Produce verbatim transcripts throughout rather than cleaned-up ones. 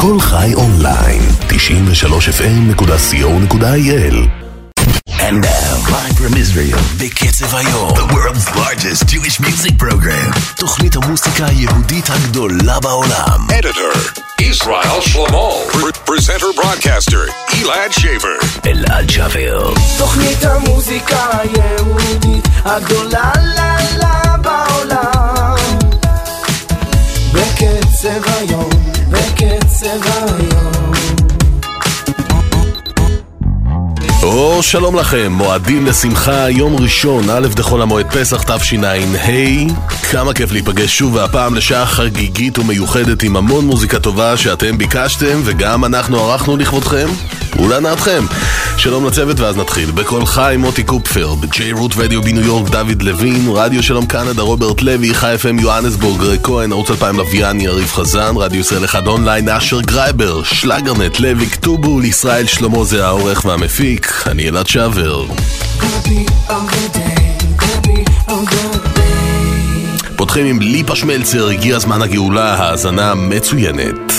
כל חי אונליין, תשעים ושלוש אף אם נקודה סי או נקודה איי אל. And now, live from Israel, בקצב היום, the world's largest Jewish music program, תוכנית המוסיקה היהודית הגדולה בעולם. Editor, Israel Shlomo. Presenter, broadcaster, Elad Shaver. אלעד שבר. תוכנית המוסיקה היהודית הגדולה ללה בעולם. בקצב היום, בקצב היום. או שלום לכם, מועדים לשמחה, יום ראשון, א' דחול המועד פסח תשע"ה. כמה כיף להיפגש שוב, והפעם לשעה חגיגית ומיוחדת עם המון מוזיקה טובה שאתם ביקשתם וגם אנחנו ערכנו לכבודכם ולענתכם. שלום לצוות, ואז נתחיל. בכל חי מוטי קופפר, בג'יי רוט רדיו בניו יורק דוד לוין, רדיו שלום קנדה רוברט לוי, חי אף אם יוהנסבורג גרי כהן, ערוץ אלפיים לוויין יריב חזן, רדיו ישראל אחד אונליין אשר גרייבר, שלגרנט לוי כתובול, ישראל שלמה זה העורך והמפיק, אני אלעד שבר. פותחים עם ליפה שמלצר, הגיע זמן הגאולה, האזנה מצוינת.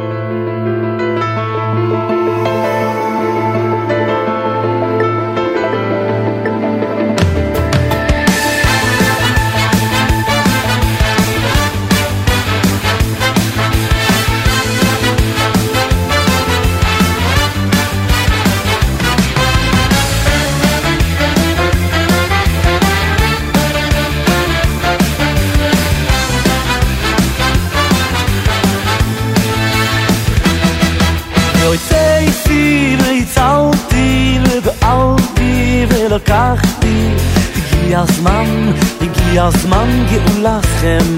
לקחתי, הגיע הזמן, הגיע הזמן גאולתכם.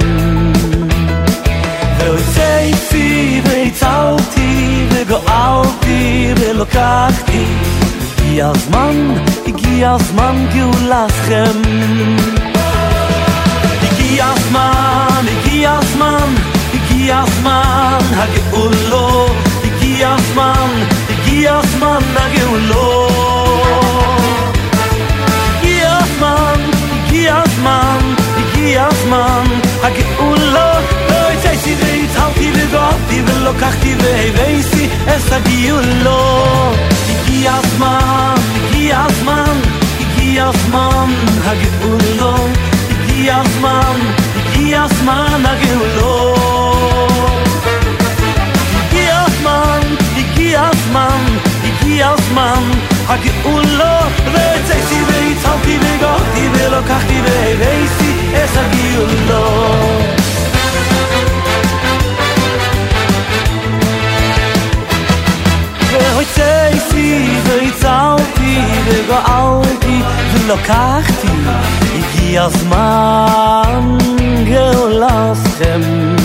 והוצאתי והצלתי וגאלתי ולקחתי, הגיע הזמן, הגיע הזמן גאולתכם. הגיע הזמן, הגיע הזמן, הגיע הזמן הגאולו, הגיע הזמן, הגיע הזמן הגאולו. הגיע הזמן, הגיע הזמן, הגאולה. והוצאתי והצלתי וגאלתי ולקחתי והבאתי את הגאולה. הגיע הזמן, הגיע הזמן, הגיע הזמן, הגאולה. הגיע הזמן, הגיע הזמן, הגאולה. הגיע הזמן, הגיע הזמן, הגיע הזמן, הגאולה. והוצאתי והצלתי וגאלתי ולקחתי והבאתי את הגאולה. והוצאתי והצלתי וגאלתי ולקחתי, הגיע הזמן גאולתכם.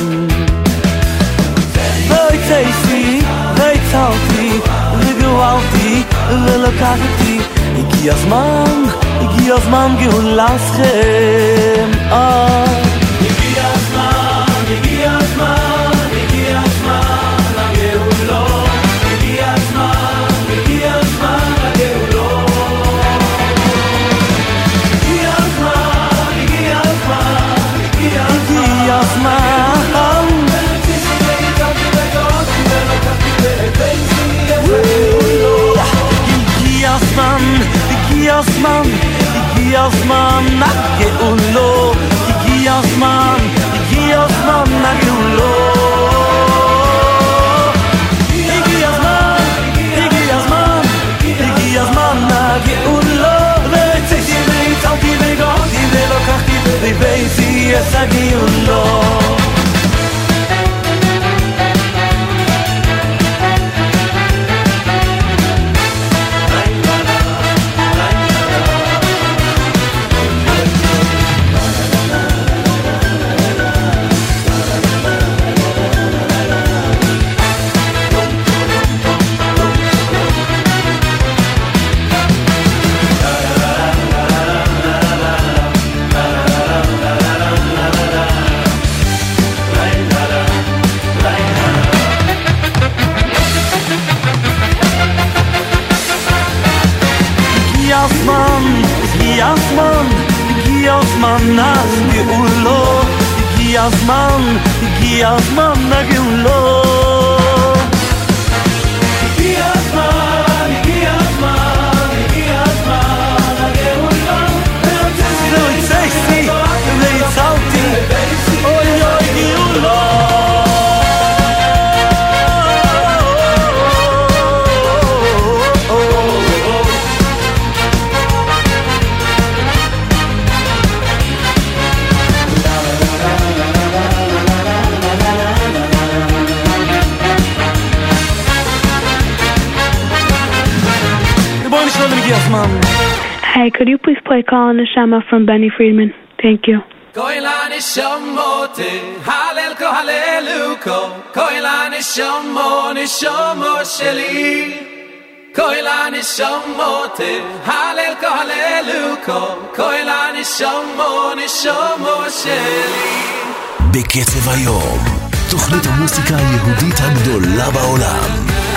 והוצאתי והצלתי וגאלתי ולקחתי, הגיע הזמן, הגיע הזמן גאולתכם. הגיע הזמן, הגיע הזמן, הגיע הזמן הגאולה. הגיע הזמן, הגיע הזמן הגאולה. הגיע הזמן, הגיע הזמן, הגיע הזמן. הגיע הזמן, הגיע הזמן, הגיע הזמן הגאולה. הגיע הזמן, הגיע הזמן הגאולה. הגיע הזמן, הגיע הזמן, הגיע הזמן הגאולה. והוצאתי והצלתי וגאלתי ולקחתי והבאתי את הגאולה. הגיע הזמן, הגיע הזמן הגאולה. הגיע הזמן, הגיע הזמן הגאולה. הגיע הזמן. Hey, could you please play Call on Neshama from Benny Friedman? Thank you. Koi la neshamote, halel ko haleluko. Koi la neshamo, neshamo sheli. Koi la neshamote, halel ko haleluko. Koi la neshamo, neshamo sheli. בקצב היום, תוכנית המוסיקה היהודית הגדולה בעולם.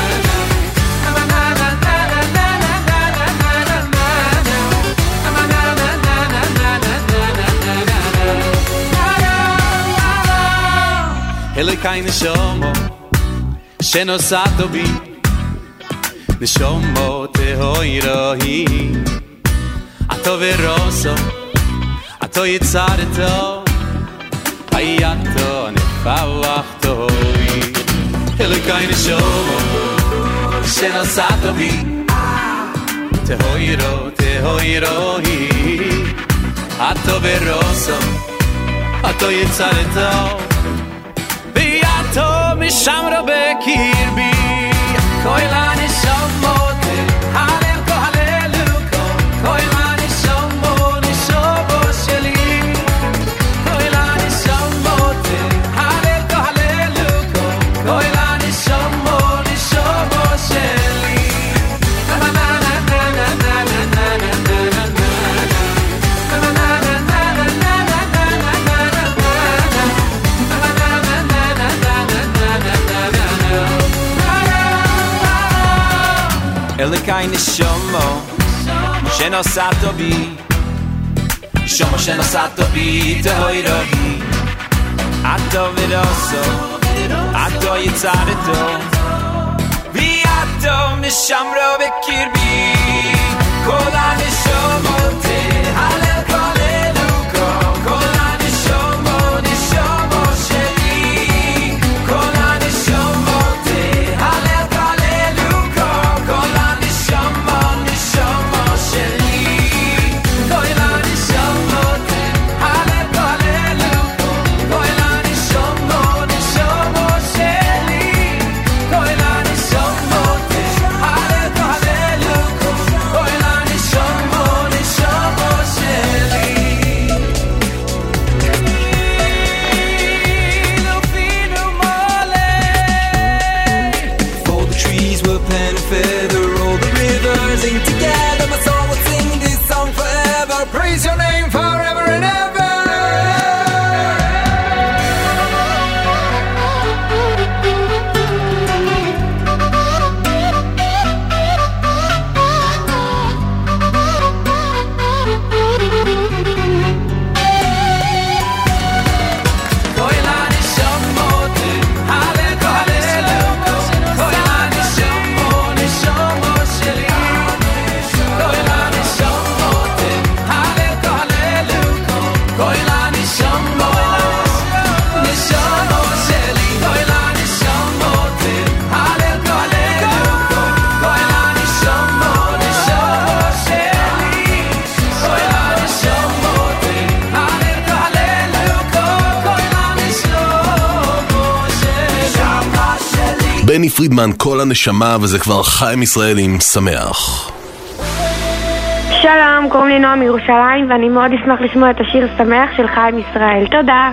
Elokai neshomo shenosato bi neshomo tehoirohi ato veroso ato yitzareto ayato nefawachto Elokai neshomo shenosato bi tehoiro tehoirohi ato veroso ato yitzareto to mishamro bekirbi koilani shamote halel ko haleluko koilani shamoni shobo sheli koilani shamote halel ko haleluko koilani shamoni shobo sheli na na na na na na na na Elikai neshomo shenosato bi shomo shenosato bi tehoirohi ato veroso ato yitzareto vi ato mishamro bekirbi kola neshomo te halel koleluko kola neshomo neshomo sheli kola neshomo te halel koleluko kola together, my soul will sing this song forever. Praise your name forever and ever. בני פרידמן, כל הנשמה, וזה כבר חיים ישראלים שמח. שלום, קוראים לי נועה מירושלים, ואני מאוד אשמח לשמוע את השיר שמח של חיים ישראל. תודה.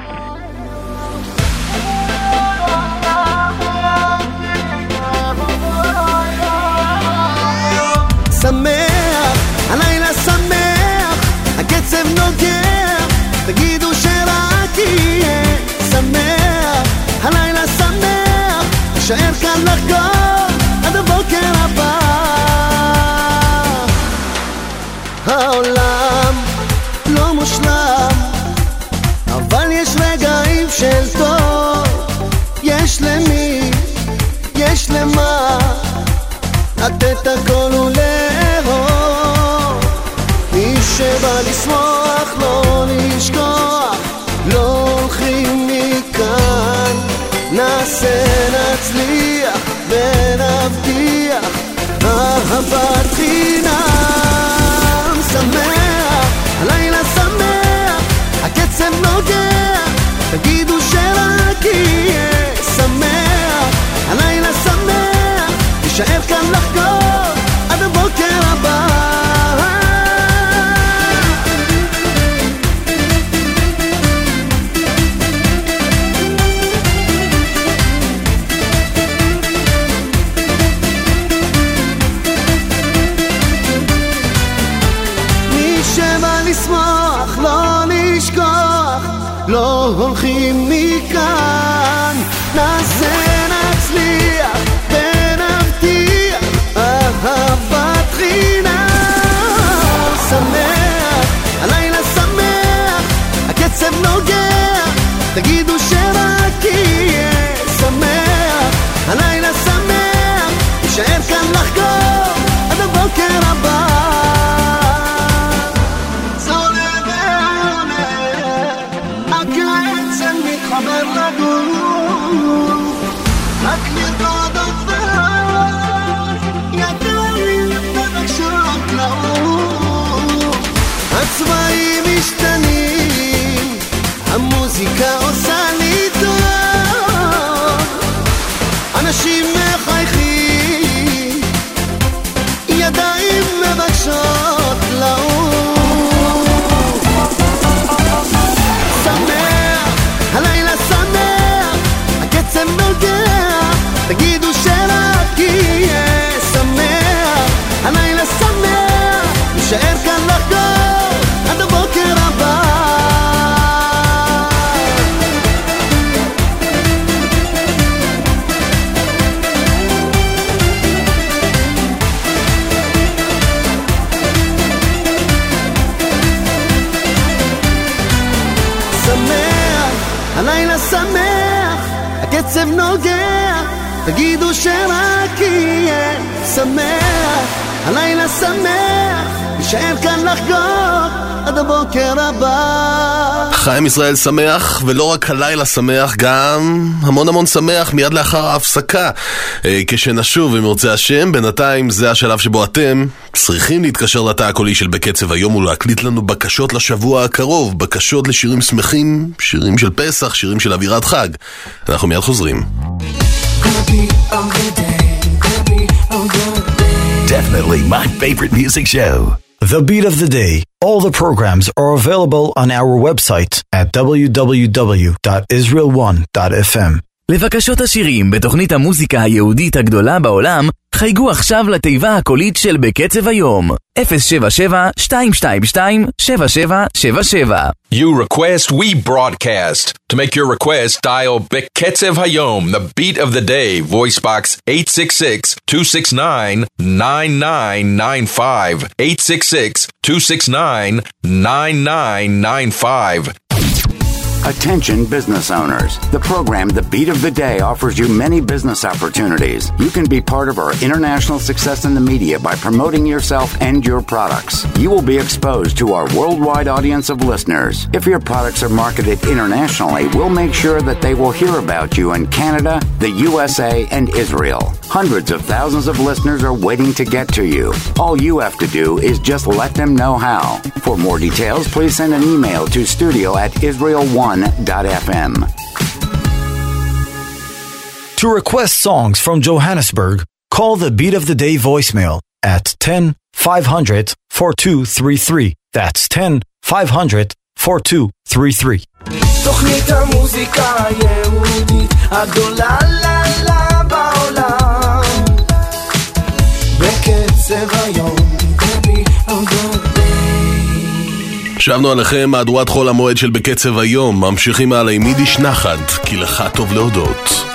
שמח, הלילה שמח, הקצב נוגע, תגידו שרק יהיה שמח, הלילה שמח, נשאר כאן לחגוג עד הבוקר הבא. העולם לא מושלם, אבל יש רגעים של טוב, יש למי, יש למה לתת הכל ולאהוב. מי שבא לשמוח לא לשכוח, לא הולכים מכאן, נעשה נצליח ונבטיח אהבת חינם. שמח, הלילה שמח, הקצב נוגע, תגידו שרק יהיה שמח, הלילה שמח, נשאר כאן לחגוג עד הבוקר הבא. הולכים מכאן, נעשה נצליח ונבטיח אהבת חינם. שמח, הלילה שמח, הקצב נוגע, תגידו שרק יהיה שמח. הלילה שמח, נשאר כאן לחגוג עד הבוקר הבא. צולב ועולה, הקצב מתחבר לגוף, רק לרקוד עובר, ידיים מבקשות לעוף. הצבעים משתנים, המוזיקה עושה לי טוב, אנשים מחייכים, ידיים מבקשות לעוף. שמח, הלילה שמח, הקצב נוגע, תגידו שרק יהיה שמח. הלילה שמח, נשאר כאן לחגוג עד הבוקר הבא. הלילה שמח, הקצב נוגע, תגידו שרק יהיה שמח. הלילה שמח, נשאר כאן לחגוג עד הבוקר הבא. חיים ישראל שמח, ולא רק הלילה שמח, גם המון המון שמח מיד לאחר ההפסקה, כשנשוב אם רוצה השם. בינתיים זה השלב שבו אתם צריכים להתקשר לתא הקולי של בקצב היום ולהקליט לנו בקשות לשבוע הקרוב, בקשות לשירים שמחים, שירים של פסח, שירים של אווירת חג. אנחנו מיד חוזרים. Definitely my favorite music show. The Beat of the Day. All the programs are available on our website at w w w dot israel one dot f m. לבקשות השירים בתוכנית המוזיקה היהודית הגדולה בעולם, חייגו עכשיו לתיבה הקולית של בקצב היום. אפס שבע שבע שתיים שתיים שתיים שבע שבע שבע שבע. You request, we broadcast. To make your request, dial Beketzev Hayom, the beat of the day, voice box eight six six, two six nine, nine nine nine five, eight six six, two six nine, nine nine nine five. Attention business owners. The program The Beat of the Day offers you many business opportunities. You can be part of our international success in the media by promoting yourself and your products. You will be exposed to our worldwide audience of listeners. If your products are marketed internationally, we'll make sure that they will hear about you in Canada, the U S A, and Israel. Hundreds of thousands of listeners are waiting to get to you. All you have to do is just let them know how. For more details, please send an email to studio at israel one dot f m. To request songs from Johannesburg, call the Beat of the Day voicemail at ten five hundred four two three three. That's ten five hundred four two three three. תוכנית המוזיקה היהודית הגדולה לילה בעולם, בקצב היום. שבנו עליכם מהדורת חול המועד של בקצב היום. ממשיכים הלאה עם יידיש נחת, כי לך טוב להודות.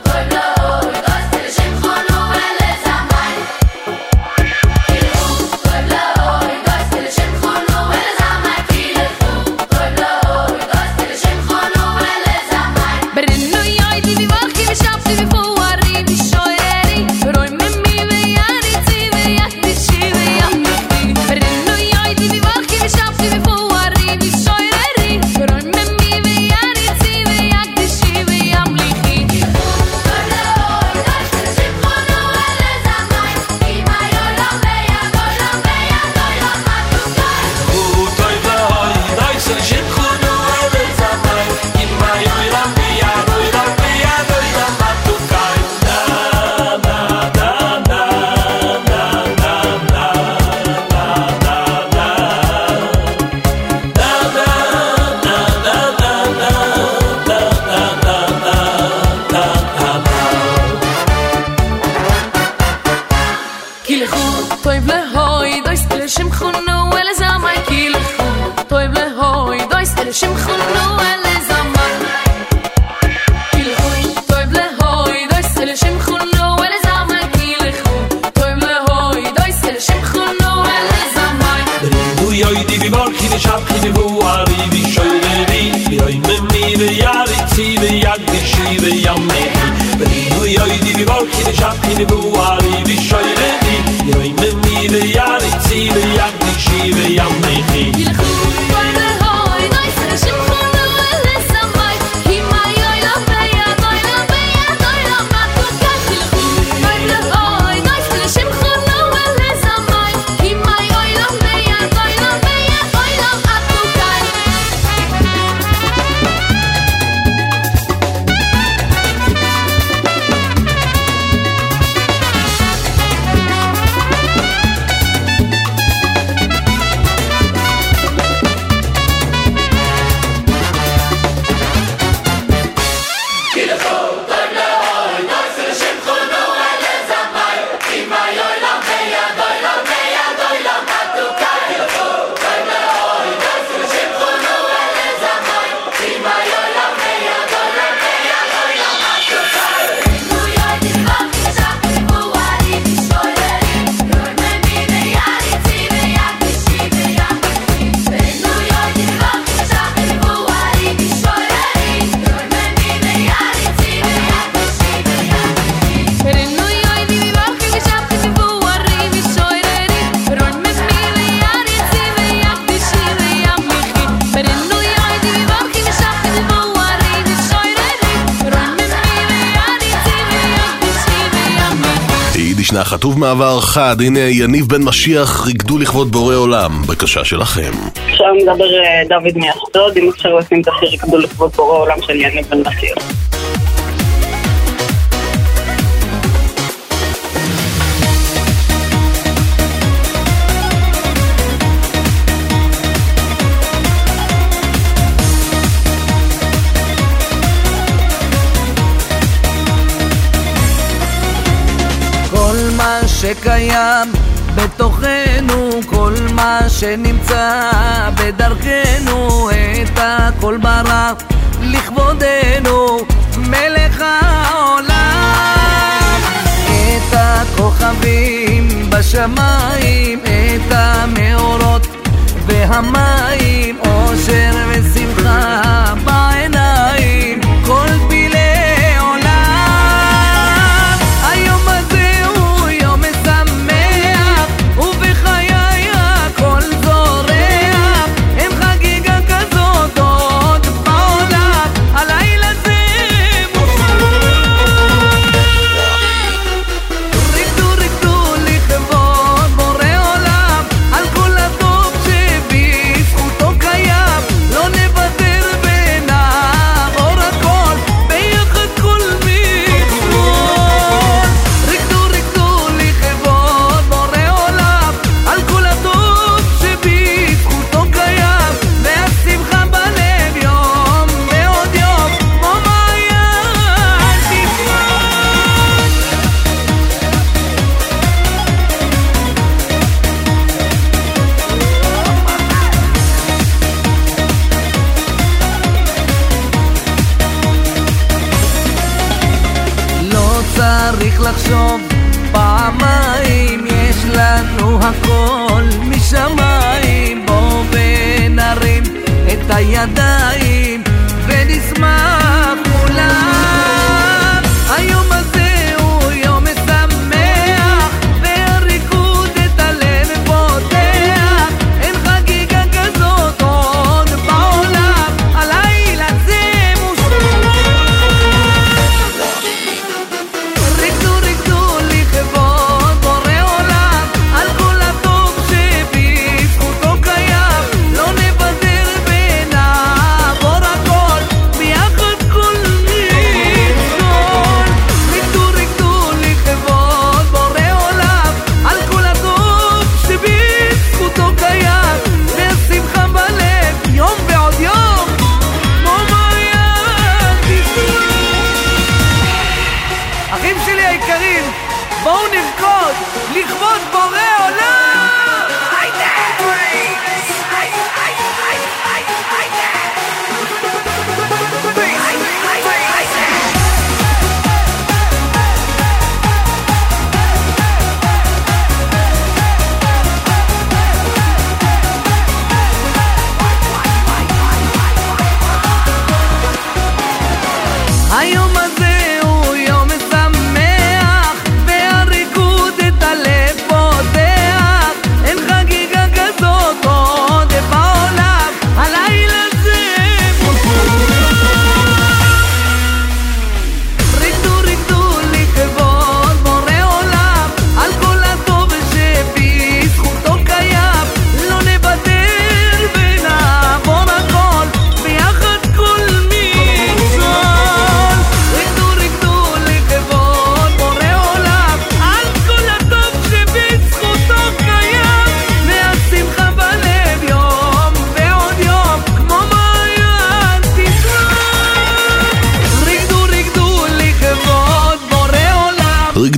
Kilchu, חטוב מעבר חד, הנה יניב בן משיח, ריגדו לכבוד בורא עולם, בקשה שלכם. עכשיו מדבר דוד מאשדוד, אם אפשר לשים את השיר ריגדו לכבוד בורא עולם של יניב בן משיח. שקיים בתוכנו, כל מה שנמצא בדרכנו, את הכל ברא לכבודנו, מלך העולם. את הכוכבים בשמיים, את המאורות והמים, אושר ושמחה בעיניים, כל פילי עולם. היום הזה לחשוב פעמיים, יש לנו הכל משמיים. בוא ונרים את הידיים ונשמח כולם. היום הזה הוא יום משמח, והריקוד את הלב פותח. אין חגיגה כזאת עוד בעולם, הלילה זה מושלם. Bye.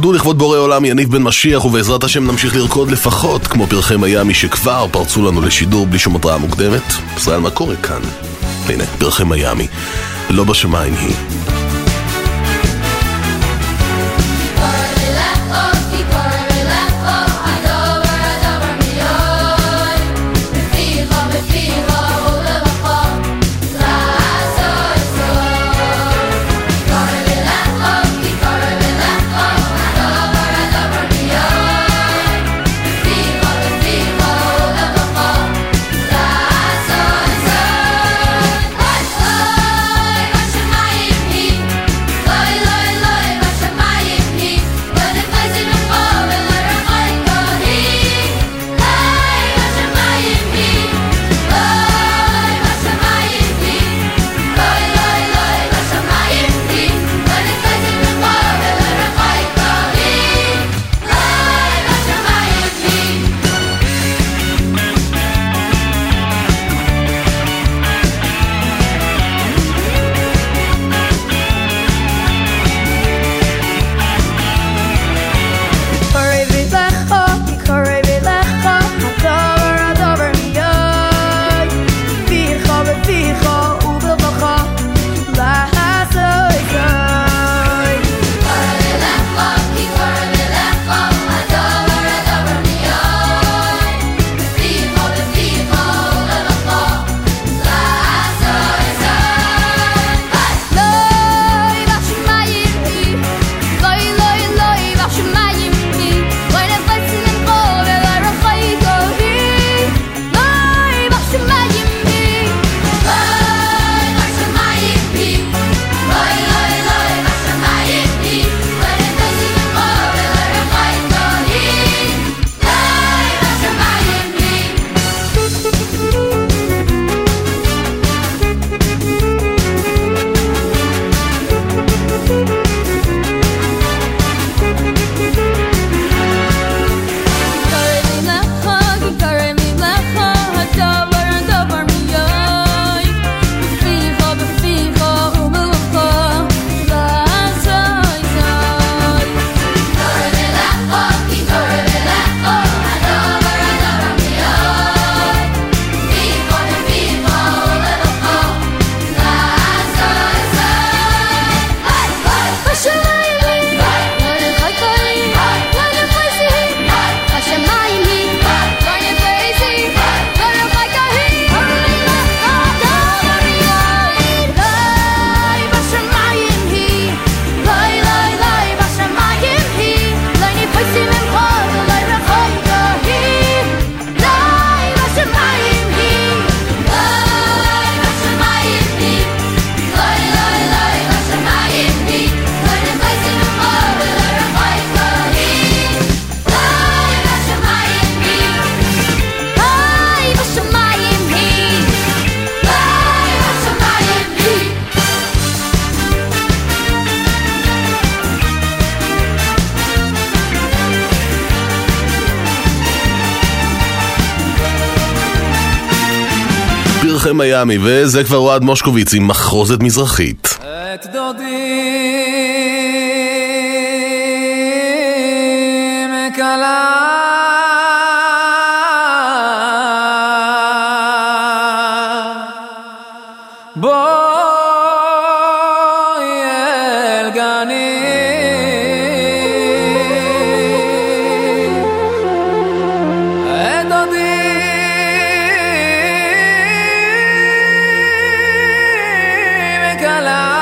תתכבדו לכבוד בורא עולם יניב בן משיח, ובעזרת השם נמשיך לרקוד לפחות כמו פרחי מיאמי שכבר פרצו לנו לשידור בלי שום התראה מוקדמת. ישראל, מה קורה כאן? הנה, פרחי מיאמי, לא בשמיים היא. פרחי מיאמי, וזה כבר אוהד מושקוביץ עם מחרוזת מזרחית. את דודי מקלה בואי אל גני את דודי מקלה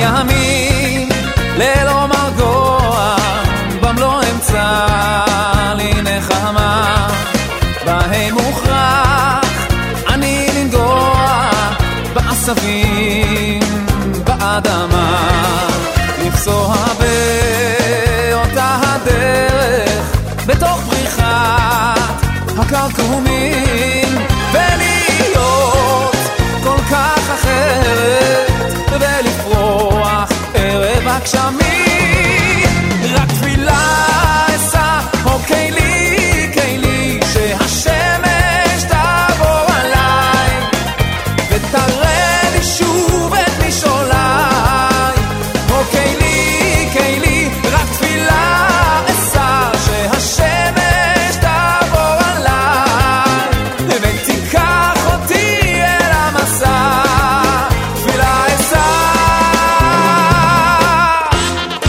ימים ללא מרגוע בם לא אמצא לי נחמה בהם מוכרח אני לנגוע בעשבים באדמה לפסוע באותה הדרך בתוך פריחת הקרקומים ולהיות כל כך אחרת ולפרוח ערב הגשמים רק תפילה אשא או כלי כלי שהשמש תעבור עליי ותראה לי שוב את משעוליי או כלי כלי רק תפילה אשא שהשמש תעבור עליי ותיקח אותי אל המסע תפילה אשא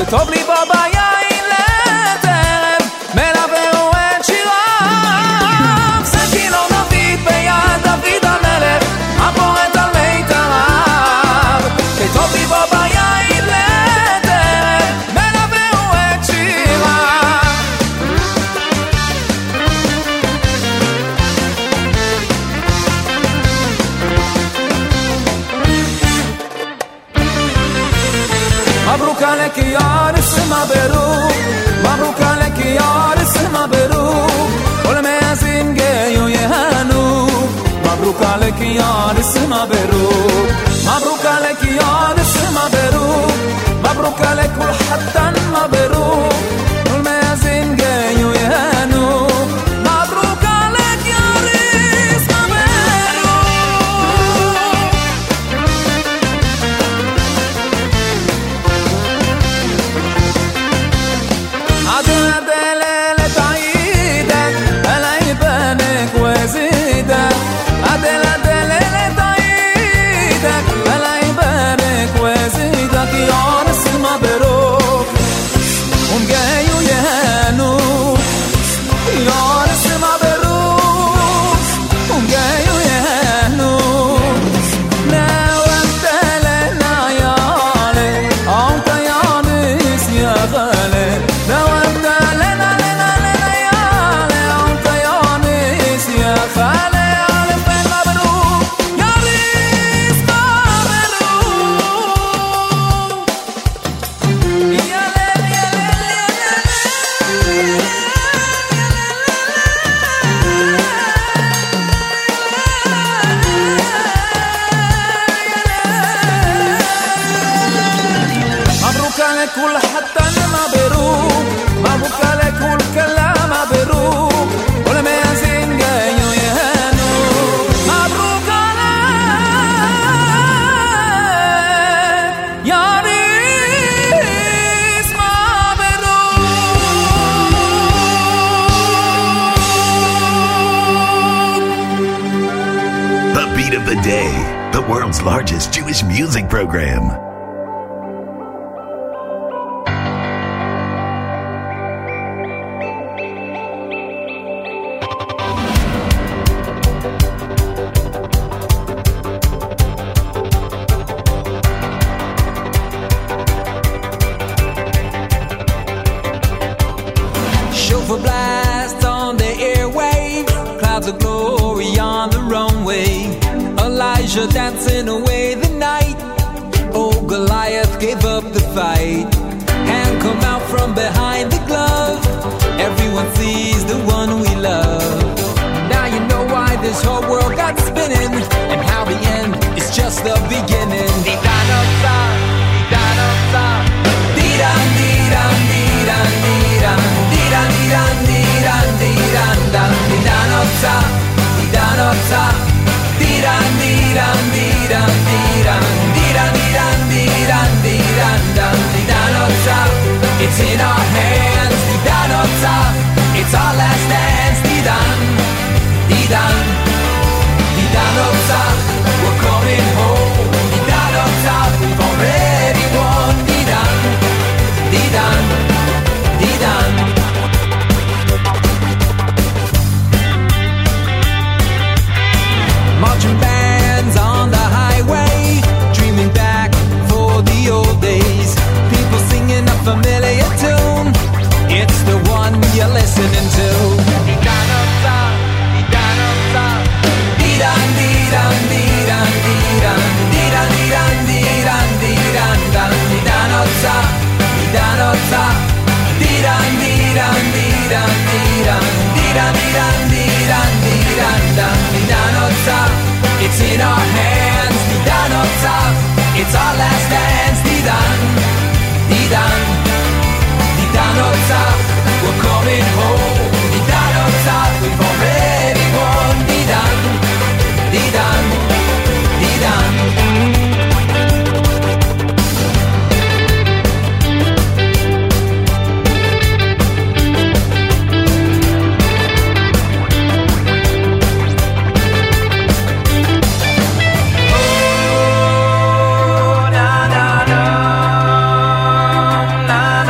שטוב לי בו ביין לטרם, מלווה הוא את שיריו. סכינו דוד ביד דוד המלך, הפורט על מיתריו. שטוב לי בו ביין לטרם, מלווה הוא את שיריו. مبروك عليك يا عرس مبروك، مبروك عليك يا عرس مبروك، والمازن جاي ويهانوك. مبروك عليك يا عرس مبروك، مبروك عليك يا عرس مبروك، مبروك عليك والحتى مبروك، والمازن جاي ويهانوك. مبروك عليك يا عرس عدل دلالة عيدك ألا يبانك وزيدك، عدل دلالة عيدك ألا يبانك وزيدك. يا عرس مبروك ومجاي ويهانوك، يا عرس مبروك ومجاي ويهانوك. ناوانت لنا يا علي عمت يا عرس يا غالي، ناوانت لنا لنا لنا يا علي عمت يا عرس يا غالي. ألف مبروك يا عرس مبروك. يا ليل يا ليل مبروك عليك كل حتى مبروك، مبروك عليك كل كلام مبروك، ولما يزين جاي ويهانوك. مبروك عليك يا عريس مبروك. The Beat of the Day, the world's largest Jewish music program. Shofar blast on the airwaves, clouds of glory on the runway. Elijah dancing away the night. Oh, Goliath gave up the fight. Hand come out from behind the glove. Everyone sees the one we love. Now you know why this whole world got spinning, and how the end is just the beginning. Di-da-da-da, di-da-da-da, di-da-da-da, di-da-da-da, di-da-da-da, di-da-da-da, di-da-da-da, di-da-da-da, di-da-da-da. It's in our hands, di-da-da-da. It's our last dance, di-dan, di-dan, di-da-da-da. We're coming home, di-da-da-da. We've already won, di-dan, di-dan, di-dan. Marching bands on the highway, dreaming back for the old days. People singing a familiar tune, it's the one you're listening to. Di-da-da-da, di-da-da-da, di-dan, di-dan, di-dan, di-dan, di-dan, di-dan, di-dan, di-dan, di-dan-da-da, di-dan-da-da, di-dan, di-dan, di-dan, di-dan, di-dan, di-dan, di-dan, di-dan, di-dan-da-da. It's in our hands, di-da-da-da. It's our last dance, di-dan, di-dan, di-dan-da-da. We're coming home, di-da-da-da. We've already won, di-dan, di-dan, di-dan. na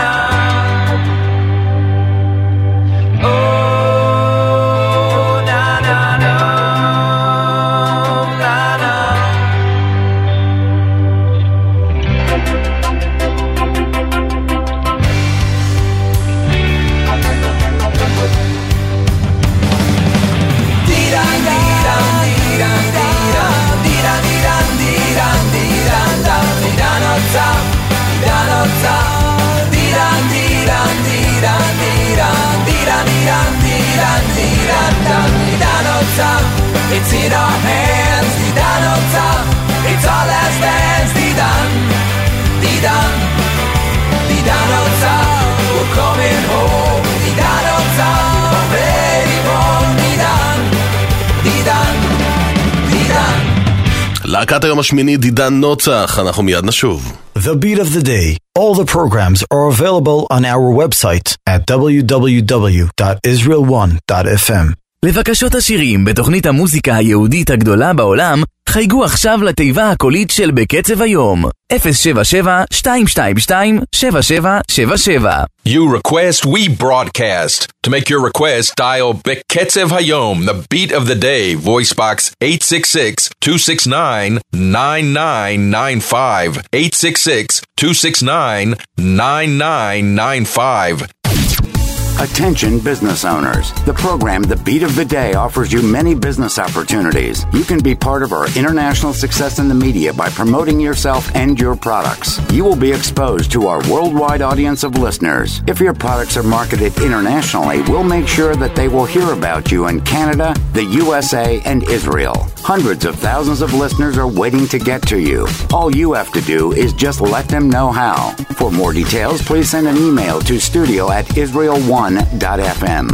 להקת היום השמיני דידן נוצח, אנחנו מיד נשוב. The Beat of the Day. All the programs are available on our website at w w w dot israel one dot f m. לבקשות השירים בתוכנית המוזיקה היהודית הגדולה בעולם, חייגו עכשיו לתיבה הקולית של בקצב היום, אפס שבע שבע שתיים שתיים שתיים שבע שבע שבע שבע. You request, we broadcast. To make your request, dial Beketzev Hayom, the beat of the day, voice box eight six six, two six nine, nine nine nine five, eight six six, two six nine, nine nine nine five. Attention business owners. The program The Beat of the Day offers you many business opportunities. You can be part of our international success in the media by promoting yourself and your products. You will be exposed to our worldwide audience of listeners. If your products are marketed internationally, we'll make sure that they will hear about you in Canada, the U S A, and Israel. Hundreds of thousands of listeners are waiting to get to you. All you have to do is just let them know how. For more details, please send an email to studio at israel one dot f m.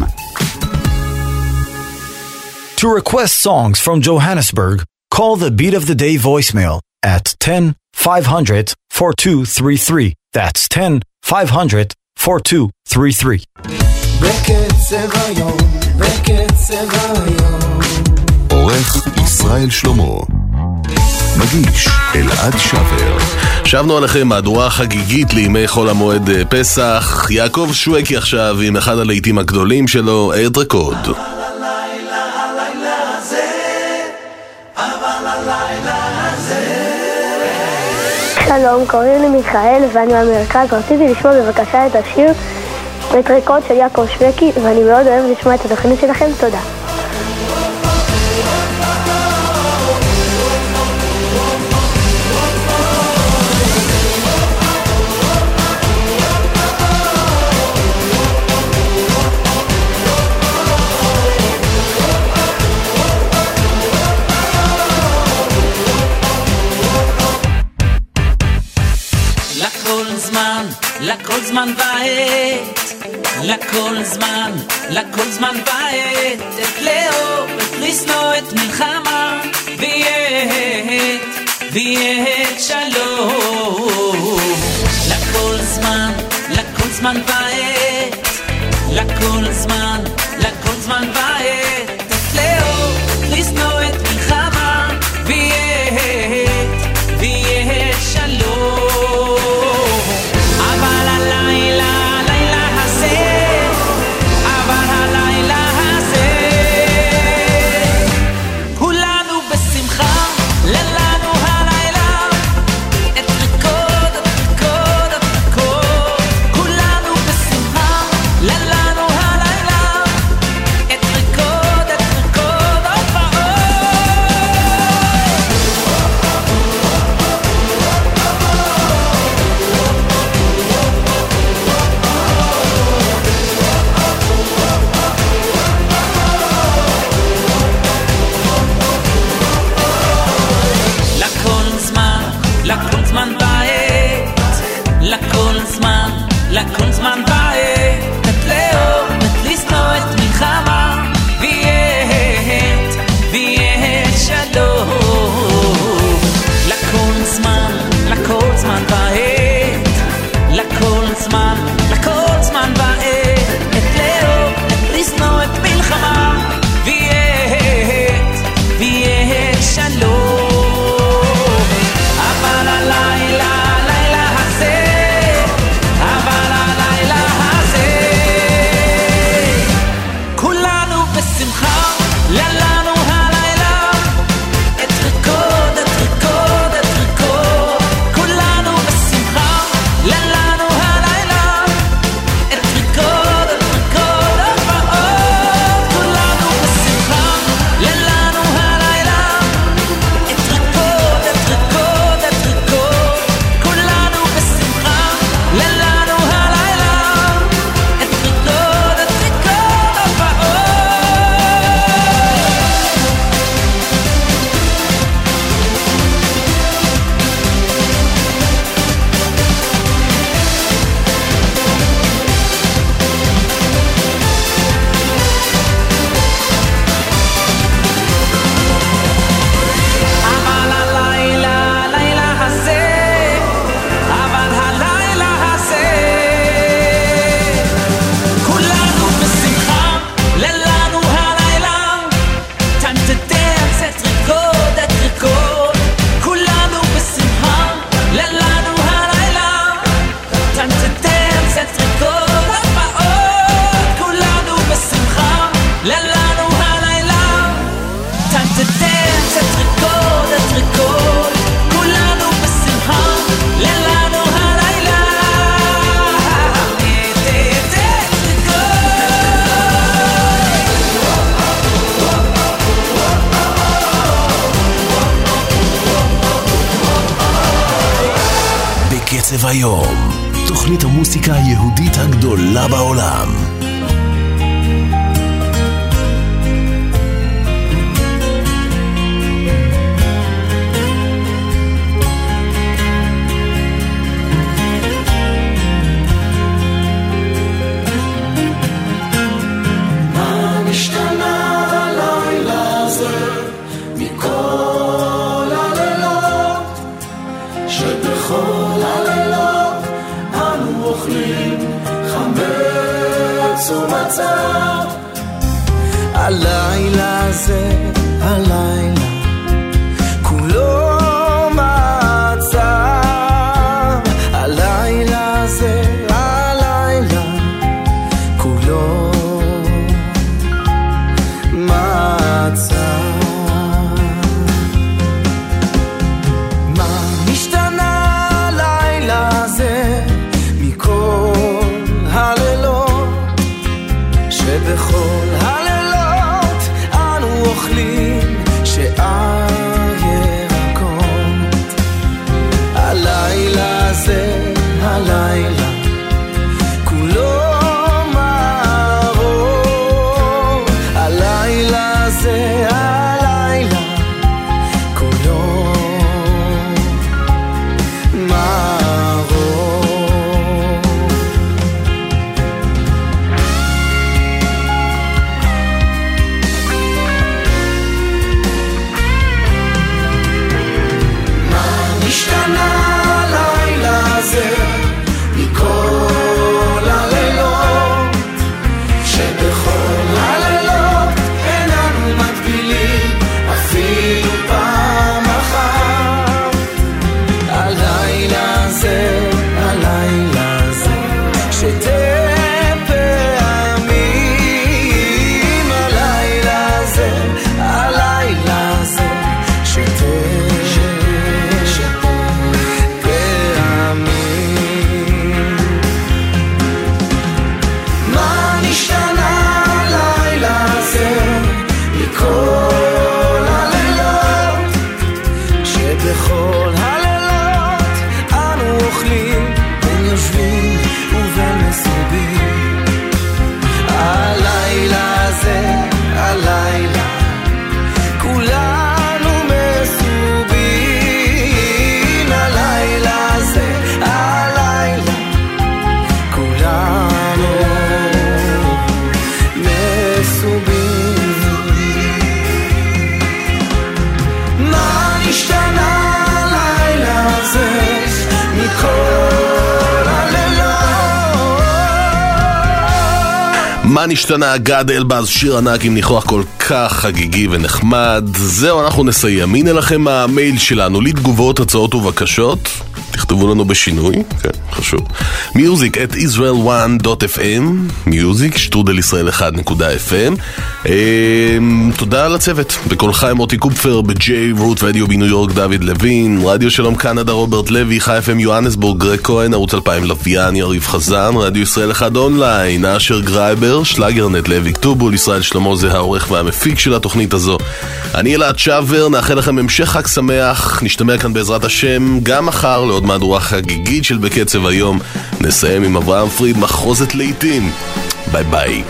To request songs from Johannesburg, call the Beat of the Day voicemail at ten five hundred four two three three. That's ten five hundred four two three three. בקצב היום, בקצב היום. עורך ישראל שלמה. מגיש אלעד שבר. שבנו עליכם מהדורה חגיגית לימי חול המועד פסח. יעקב שווקי עכשיו עם אחד הלהיטים הגדולים שלו, ארד רקוד. שלום, קוראים לי מיכאל ואני מהמרכז. רציתי לשמוע בבקשה את השיר ארד רקוד של יעקב שווקי, ואני מאוד אוהב לשמוע את התוכנית שלכם. תודה. לכל זמן ועת, לכל זמן, לכל זמן ועת, את לאהוב, את לשנוא, את מלחמה, ועת, ועת שלום. לכל זמן, לכל זמן ועת, לכל זמן, לכל זמן ועת, את לאהוב, את לשנוא, את מלחמה, ועת, ועת שלום. Go בקצב היום, תוכנית המוסיקה היהודית הגדולה בעולם. הלילה זה, הלילה כולו מצב. הלילה זה, הלילה כולו מצב. מה משתנה הלילה זה מכל הלילות, שבכל הלילות אנו אוכלים שאר ירקות. הלילה זה, הלילה כולו מרור. הלילה זה, הלילה כולו מרור. השתנה הלילה זה מכל הלילות, שבכל הלילות איננו מגבילים אפילו פעם אחת. הלילה זה, הלילה זה שתי פעמים. הלילה זה, הלילה זה שתי כל הלילות, שבכל הלילות אנו אוכלים בין יושבים ובין מסובים. הלילה זה, הלילה כולנו מסובים. הלילה זה, הלילה כולנו מסובים. השתנה הלילה זה מכל הלילות. מה נשתנה? גד אלבאז, שיר ענק עם ניחוח כל כך חגיגי ונחמד. זהו, אנחנו נסיים. הנה לכם המייל שלנו לתגובות, הצעות ובקשות. תכתבו לנו בשינוי, כן, חשוב. music at israel one dot f m, music שטרודל ישראל אחד נקודה אף אם. תודה לצוות, בכל חיים מוטי קופפר, בג'יי רוט רדיו בניו יורק דוד לוין, רדיו שלום קנדה רוברט לוי, חי אף אם יוהנסבורג גרג כהן, ערוץ אלפיים לוויין יריב חזן, רדיו ישראל אחד אונליין אשר גרייבר, שלאגרנט לוי כתובול, ישראל שלמה זה העורך והמפיק של התוכנית הזו. אני אלעד שוור, נאחל לכם המשך חג שמח, נשתמע כאן בעזרת השם גם מחר לעוד מהדורה חגיגית של בקצב היום. נסיים עם אברהם פריד, מחרוזת לעיתים. ביי ביי.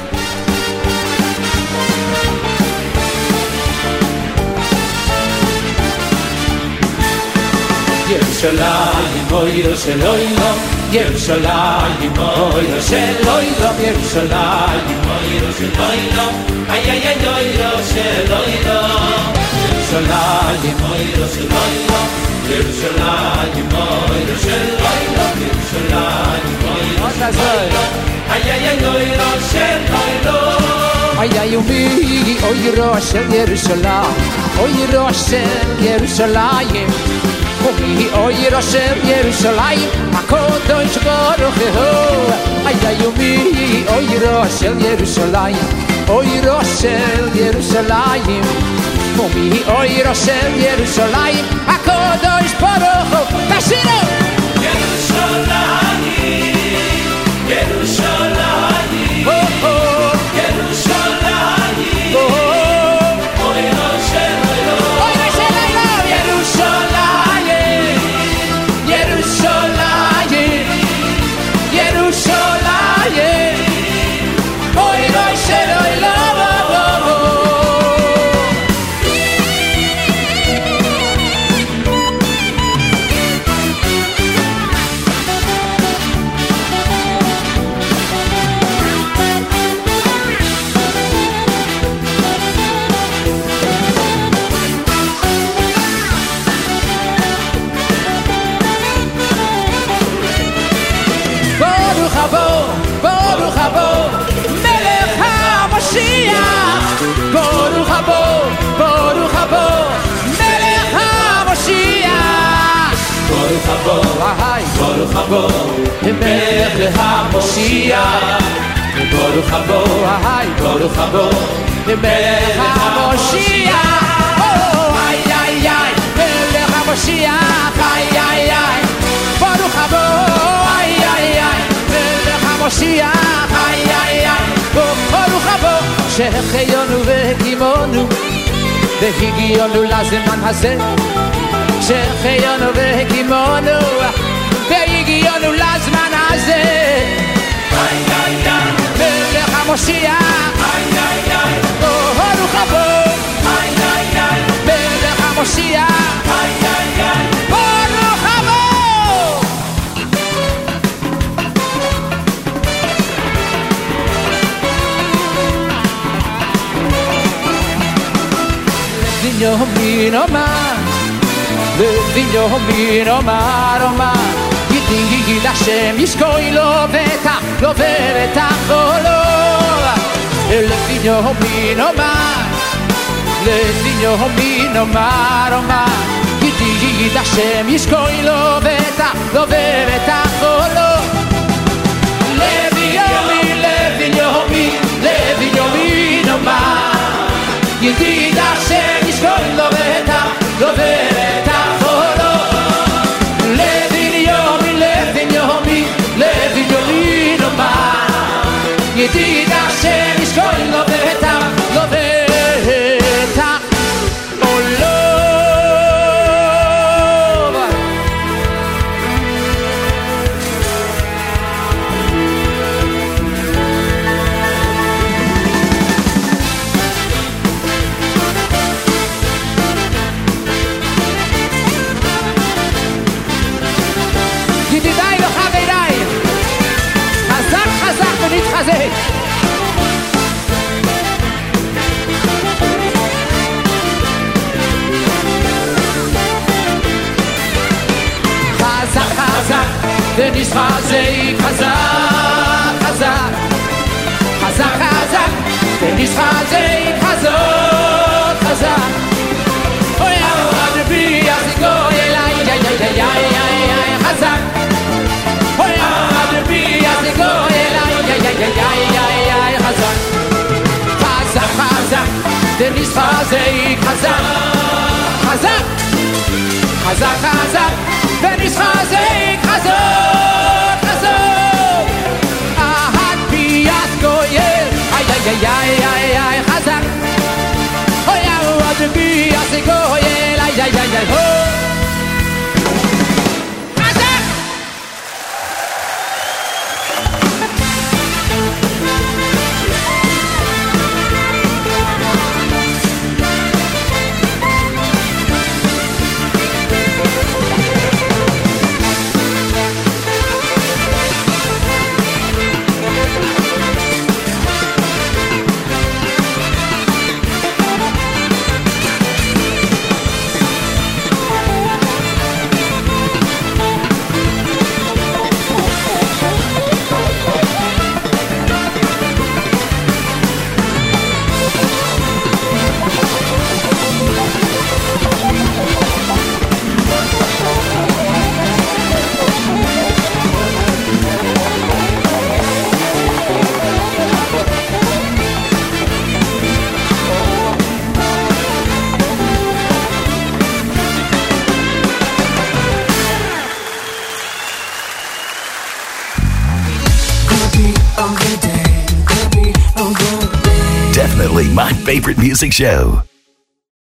ירושלים אוירו של אוירו, ירושלים אוירו של אוירו, ירושלים אוירו של אוירו, איי איי איי אוירו של אוירו, ירושלים אוירו של אוירו, ירושלים אוירו של אוירו, ירושלים אוירו של אוירו, איי איי איי אוירו של אוירו, איי איי ומי אוירו של ירושלים, אוירו של ירושלים, ומי אוירו של ירושלים, הקדוש ברוך הוא. איי איי ומי אוירו של ירושלים, אוירו של ירושלים, ומי אוירו של ירושלים, הקדוש ברוך הוא. תשירו! ירושלים, ירושלים, ירושלים, אוירו של אוירו, אוירו של אוירו, ירושלים, ירושלים, ברוך הבא מלך המשיח ברוך הבא ברוך הבא מלך המשיח איי איי איי מלך המשיח איי איי איי ברוך הבא איי איי איי מלך המשיח איי איי איי ברוך הבא שהחיינו והקימונו והגיענו לזמן הזה שהחיינו והקימונו והגיענו לזמן הזה איי איי איי מלך המשיח איי איי איי ברוך הבא איי איי איי מלך המשיח איי איי איי ברוך הבא Levinho mino mar Levinho mino mar mar Yidi Hashem yishkoi lo veta lo veta cholo Levinho mino mar Levinho mino mar mar Yidi Hashem yishkoi lo veta lo veta cholo Levinho mi Levinho mi Levinho mino mar Yedid Hashem yishkol lo veta, lo veta cholo Levin yomi, levin yomi, levin yomi nomar Yedid Hashem yishkol lo veta, lo veta cholo נתחזק חזק חזק ונתחזק חזק חזק חזק חזק ונתחזק חזק חזק אוי אוהד בי יחזקו אליי יא יא יא יא יא חזק אוי אוהד בי יחזקו אליי יא יא יא יא יא חזק חזק חזק ונתחזק חזק חזק חזק חזק ונתחזק חזק חזק אהד ביד גואל איי איי איי איי איי חזק אוי אוהד ביד גואל איי איי איי איי Definitely my favorite music show.